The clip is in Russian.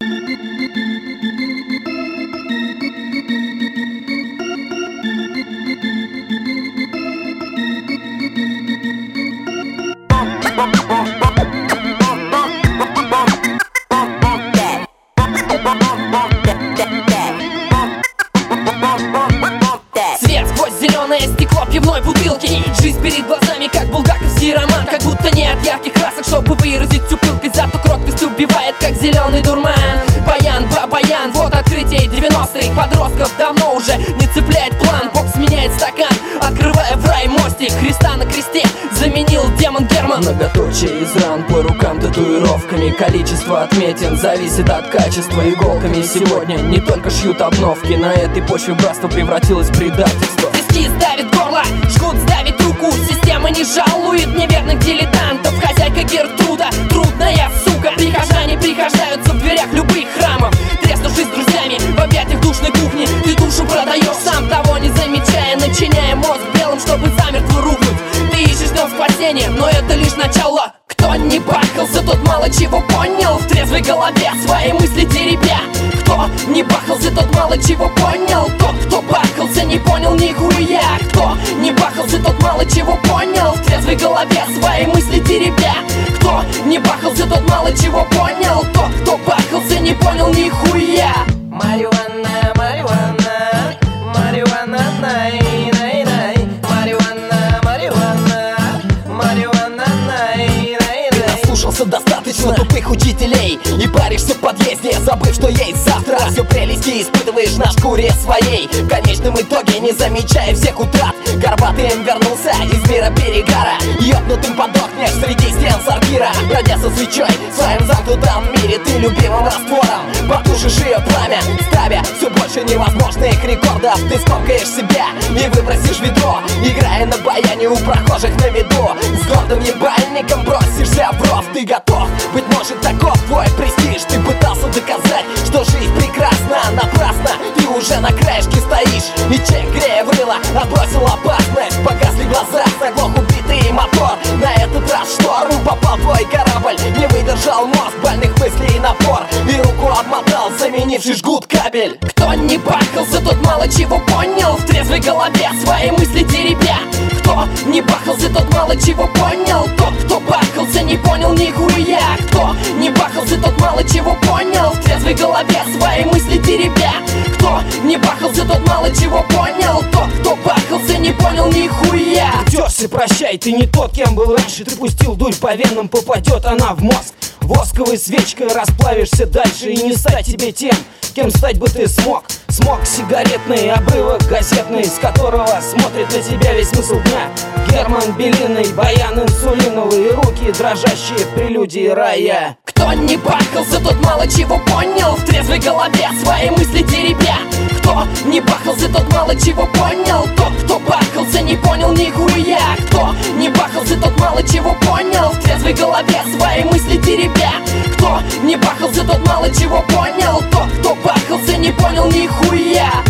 Свет сквозь зеленое стекло пивной бутылки. Жизнь перед глазами, как булгаковский роман. Как будто нет ярких красок, чтобы выразить всю пылкость. Зато кроткость убивает, как зеленый дурман. Баян, ба-баян, вот открытие 90-х. Подростков давно уже не цепляет план. Бокс меняет стакан, открывая в рай мостик. Христа на кресте заменил демон Герман. Многоточие из ран по рукам татуировками. Количество отметин зависит от качества иголками. Сегодня не только шьют обновки. На этой почве братство превратилось в предательство. Тиски сдавит горло, жгут сдавит руку. Система не жалует неверных дилетантов. Хозяйка Гертруда, трудная сука. Прихожане прихождаются в дверях любых храмов. Треснувшись с друзьями в объятиях душной кухни. Ты душу продаешь, сам того не замечая. Начиняя мозг белым, чтобы замертво рухнуть. Ты ищешь в нем спасение, но это лишь начало. Кто не бахался, тот мало чего понял. В трезвой голове свои мысли теребя. Кто не бахался, тот мало чего понял. Тот, кто бахался, не понял нихуя. Кто не бахался, тот мало чего понял. В трезвой голове свои мысли теребя. Кто не бахался, тот мало чего понял. Тот, кто бахался, не понял нихуя. Марихуана, марихуана, марихуана, най, най, най. Марихуана, марихуана, марихуана, най, най, най. Наслушался достаточно тупых учителей и паришься в подъезде, забыв, что есть завтра. Все прелести испытываешь на шкуре своей. В конечном итоге, не замечая всех утрат, горбатым вернулся из мира перегара. Ёбнутым подохнешь среди стен сортира. Бродя со свечой в своем замкнутом мире, ты любимым раствором потушишь ее пламя, ставя все больше невозможных рекордов. Ты скомкаешь себя и выбросишь ведро, играя на баяне у прохожих на виду. С гордым ебальником бросишься в ров. Ты готов, быть может, таков твой престиж. Ты пытался доказать, что жизнь прекрасна. Напрасно, ты уже на краешке стоишь. И чек, грея в рыло, отбросил опасность. Погасли глаза, заглох убитый мотор. На этот раз в шторм попал твой корабль. Не выдержал мозг больных мыслей и напор. И руку обмотал, заменивший жгут кабель. Кто не бахался, тот мало чего понял. В трезвой голове свои мысли теребя. Кто не бахался, тот мало чего понял. Тот, кто бахался, не понял нихуя. Кто не бахался, тот мало чего понял. В трезвой голове свои мысли теребя. Кто не бахался, тот мало чего понял. Тот, кто бахался, не понял нихуя. Терся, прощай, ты не тот, кем был раньше. Ты пустил дурь по венам, попадет она в мозг. Восковой свечкой расплавишься дальше. И не стать тебе тем, кем стать бы ты смог. Смог сигаретный, обрывок газетный, с которого смотрит на тебя весь смысл дня. Герман Белиный, баян инсулиновый, руки дрожащие в прелюдии рая. Кто не бахался, тот мало чего понял. В трезвой голове свои мысли теребя. Кто не бахался, тот мало чего понял. Тот, кто бахался, не понял нихуя. Кто не бахался, тот мало чего понял. В трезвой голове свои мысли теребя. Кто не бахался, тот мало чего понял. Тот, кто бахался, не понял нихуя.